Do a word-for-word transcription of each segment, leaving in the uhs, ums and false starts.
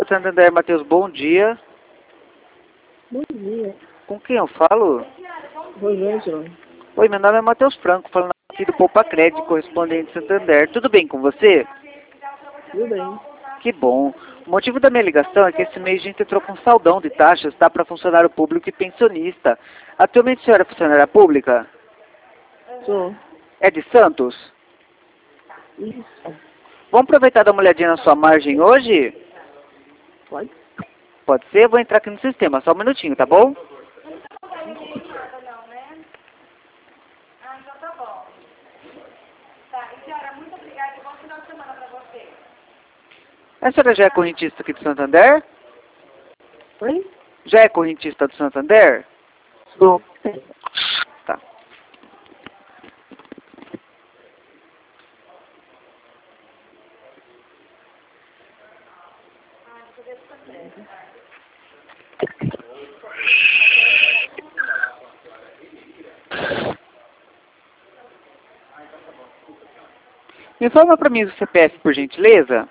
Santander, Matheus, bom dia. Bom dia. Com quem eu falo? Rosângela. Oi, meu nome é Matheus Franco, falando aqui do Poupa Crédito, correspondente Santander. Tudo bem com você? Tudo bem. Que bom. O motivo da minha ligação é que esse mês a gente entrou com um saldão de taxas, tá, para funcionário público e pensionista. Atualmente a senhora é funcionária pública? Sou. É de Santos? Isso. Vamos aproveitar e dar uma olhadinha na sua margem hoje? Pode? Pode ser? Vou entrar aqui no sistema, só um minutinho, tá bom? A senhora já é correntista aqui do Santander? Oi? Já é correntista do Santander? Sou. Tá. Informa para mim o C P F, por gentileza.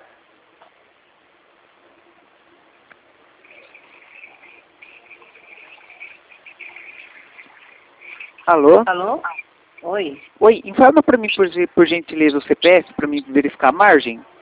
Alô? Alô? Oi. Oi, informa para mim, por, por gentileza, o C P F, para mim verificar a margem.